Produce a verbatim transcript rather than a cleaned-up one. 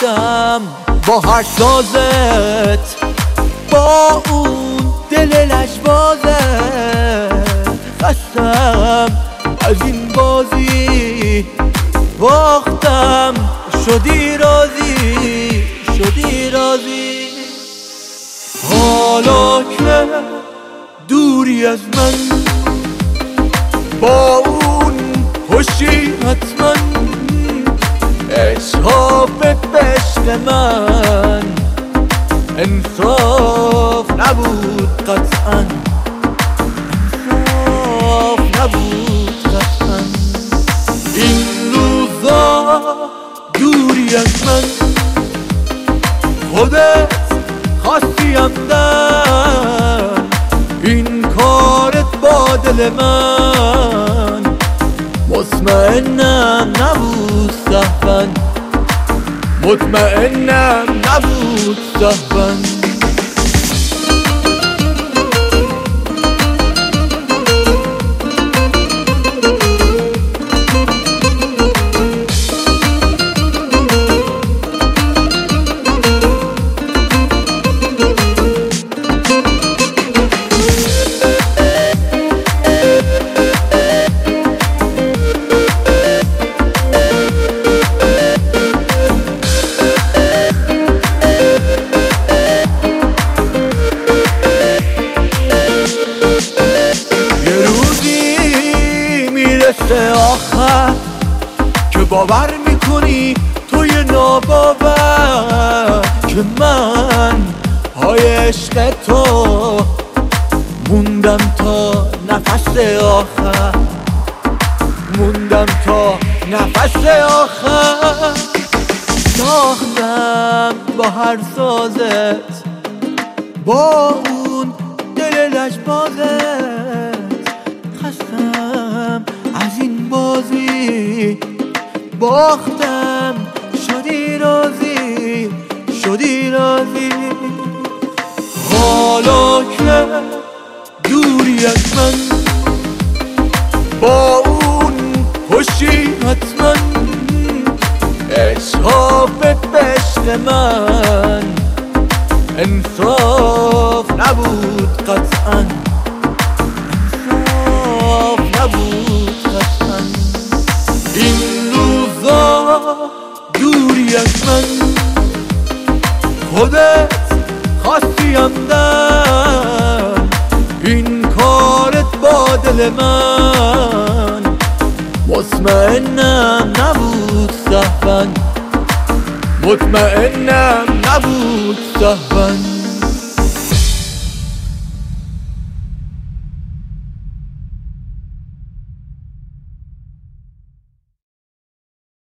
باختم با هر سازت، با اون دل لجبازت. خستم از این بازی، باختم شدی راضی، شدی راضی. حالا که دوری از من، با اون خوشی حتما اصحاب به عشق من انصاف نبود قطعا، انصاف نبود قطعا. این روزا دوری از من، خودت خواستی همدن. این کارت با دل من مطمئنم نبود سهوا، مطمئنم نبود سهوا. آخر که باور میکنی توی ناباور که من پای عشق تو موندم تا نفس آخر، موندم تا نفس آخر. ساختم با هر سازت، با اون دل لجبازت. خستم از این بازی، باختم شدی راضی، شدی راضی. حالا که دوری از من، با اون خوشی حتما اصحاب به عشق من انصاف نبود قطعا، انصاف نبود قطعا. این روزا دوری از من، خودت خواستی همدن. این کارت با دل من مطمئنم نبود سهوا، مطمئنم نبود سهوا.